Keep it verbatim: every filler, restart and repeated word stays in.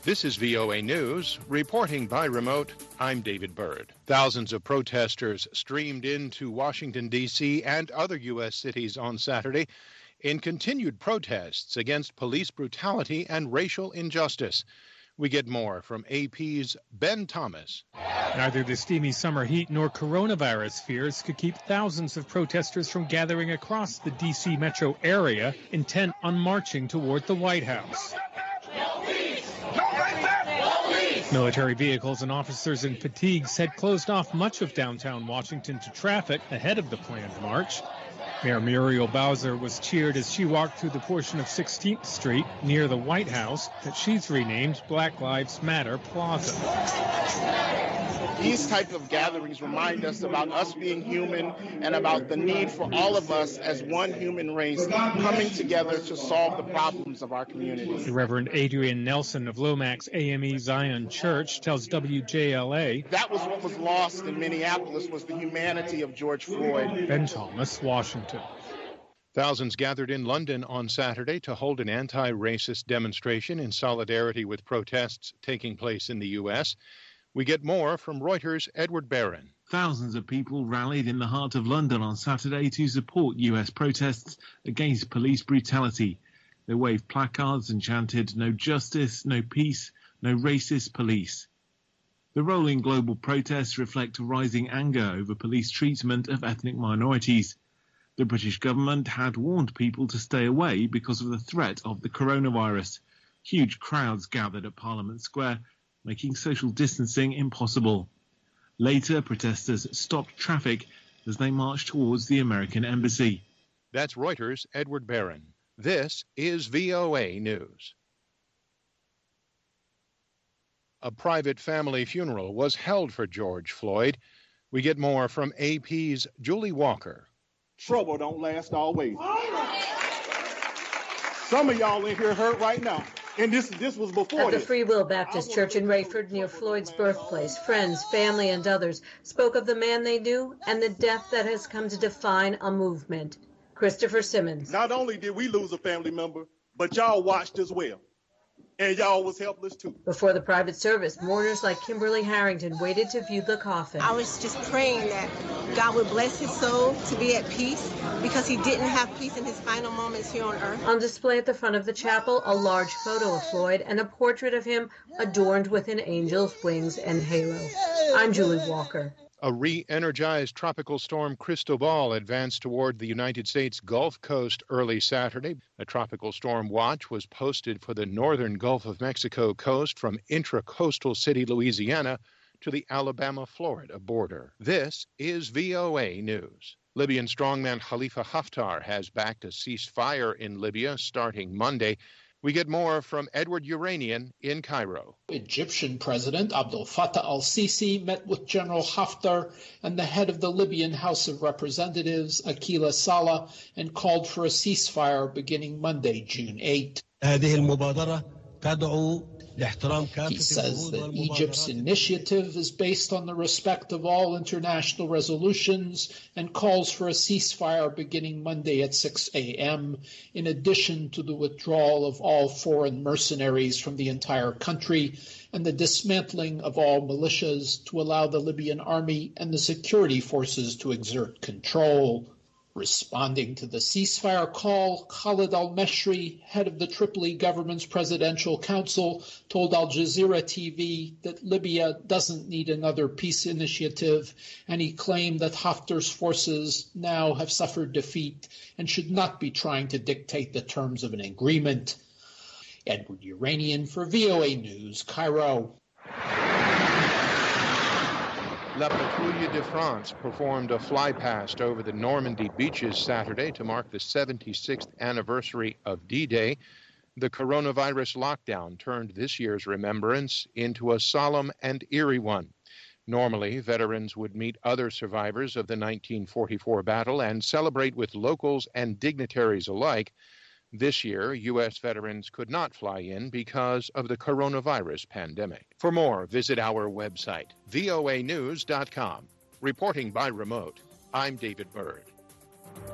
This is V O A News, reporting by remote. I'm David Byrd. Thousands of protesters streamed into Washington, D C and other U S cities on Saturday in continued protests against police brutality and racial injustice. We get more from A P's Ben Thomas. Neither the steamy summer heat nor coronavirus fears could keep thousands of protesters from gathering across the D C metro area, intent on marching toward the White House. Military vehicles and officers in fatigues had closed off much of downtown Washington to traffic ahead of the planned march. Mayor Muriel Bowser was cheered as she walked through the portion of sixteenth Street near the White House that she's renamed Black Lives Matter Plaza. These type of gatherings remind us about us being human and about the need for all of us as one human race coming together to solve the problems of our community. The Reverend Adrian Nelson of Lomax A M E Zion Church tells W J L A that was what was lost in Minneapolis, was the humanity of George Floyd. Ben Thomas, Washington. Thousands gathered in London on Saturday to hold an anti-racist demonstration in solidarity with protests taking place in the U S We get more from Reuters' Edward Barron. Thousands of people rallied in the heart of London on Saturday to support U S protests against police brutality. They waved placards and chanted, "No justice, no peace, no racist police." The rolling global protests reflect rising anger over police treatment of ethnic minorities. The British government had warned people to stay away because of the threat of the coronavirus. Huge crowds gathered at Parliament Square, making social distancing impossible. Later, protesters stopped traffic as they marched towards the American embassy. That's Reuters' Edward Barron. This is V O A News. A private family funeral was held for George Floyd. We get more from A P's Julie Walker. Trouble don't last always. Some of y'all in here hurt right now. And this this was before At the this. Free Will Baptist Church in Rayford, near Floyd's birthplace, friends, family, and others spoke of the man they knew and the death that has come to define a movement. Christopher Simmons. Not only did we lose a family member, but y'all watched as well. And y'all was helpless too. Before the private service, mourners like Kimberly Harrington waited to view the coffin. I was just praying that God would bless his soul to be at peace, because he didn't have peace in his final moments here on earth. On display at the front of the chapel, a large photo of Floyd and a portrait of him adorned with an angel's wings and halo. I'm Julie Walker. A re-energized tropical storm Cristobal advanced toward the United States Gulf Coast early Saturday. A tropical storm watch was posted for the northern Gulf of Mexico coast from intracoastal city Louisiana to the Alabama-Florida border. This is V O A News. Libyan strongman Khalifa Haftar has backed a ceasefire in Libya starting Monday. We get more from Edward Uranian in Cairo. Egyptian President Abdel Fattah al-Sisi met with General Haftar and the head of the Libyan House of Representatives, Akila Saleh, and called for a ceasefire beginning Monday, June eighth. He says that Egypt's initiative is based on the respect of all international resolutions and calls for a ceasefire beginning Monday at six a.m., in addition to the withdrawal of all foreign mercenaries from the entire country and the dismantling of all militias to allow the Libyan army and the security forces to exert control. Responding to the ceasefire call, Khalid al-Meshri, head of the Tripoli government's presidential council, told Al Jazeera T V that Libya doesn't need another peace initiative, and he claimed that Haftar's forces now have suffered defeat and should not be trying to dictate the terms of an agreement. Edward Uranian for V O A News, Cairo. La Patrouille de France performed a flypast over the Normandy beaches Saturday to mark the seventy-sixth anniversary of D-Day. The coronavirus lockdown turned this year's remembrance into a solemn and eerie one. Normally, veterans would meet other survivors of the nineteen forty-four battle and celebrate with locals and dignitaries alike. This year, U S veterans could not fly in because of the coronavirus pandemic. For more, visit our website, V O A news dot com. Reporting by remote, I'm David Byrd.